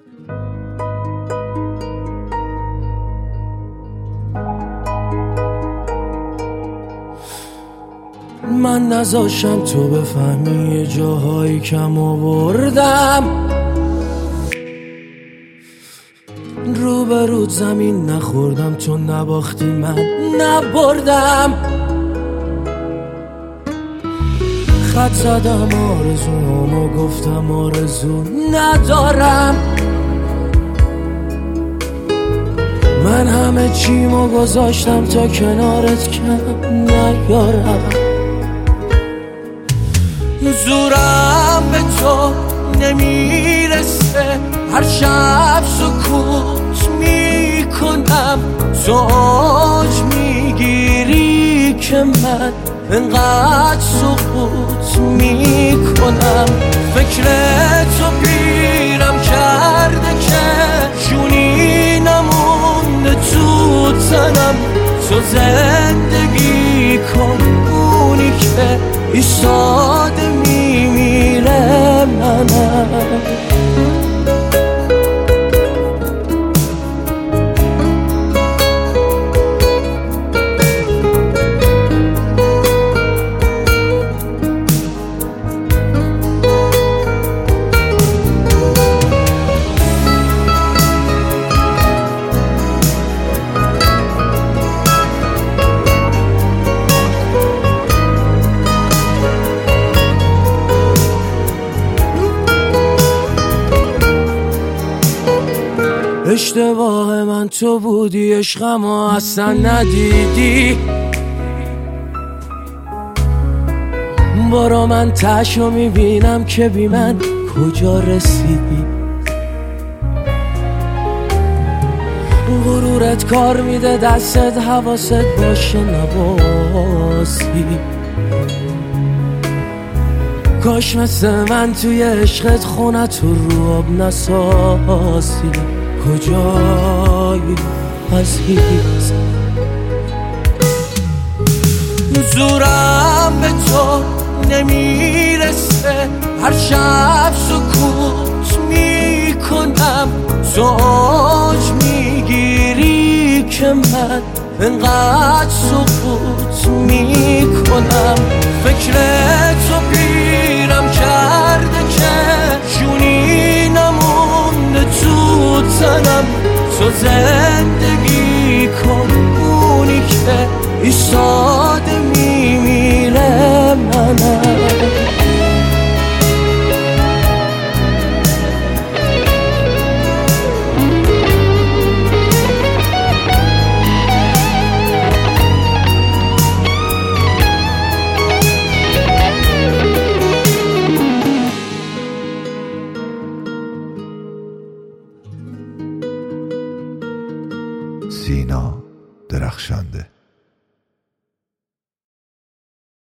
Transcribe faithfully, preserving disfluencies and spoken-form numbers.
من نذاشم تو بفهمی یه جاهایی کم آوردم، رو به رود زمین نخوردم، تو نباختی من نبردم. خط زدم آرزوامو گفتم آرزو ندارم، من همه چیمو گذاشتم تا کنارت کم نیارم. زورم به تو نمیرسه، هر شب سکوت میکنم، تو آج میگیری که من انقدر سکوت میکنم. فکر تو پیرم کرده که جونی نمونده تو تنم، تو زندگی کن اونی که ایستاده میمیره منم. اشتباه من تو بودی، عشقم اصلا ندیدی، برا من تشو میبینم که بی من کجا رسیدی. غرورت کار میده دستت، حواست باشه نباسی. کاش مثل من توی عشقت خونت رو آب نساسی. کجایی عزیز؟ زورم به تو نمیرسه، هر شب سکوت میکنم، تو آج میگیری که من انقدر سکوت میکنم. فکر تو پیرم کرده که جونی نمونده تو تنم، تو زندگی کن اونی که ایستاده میمیره منم. سینا درخشنده.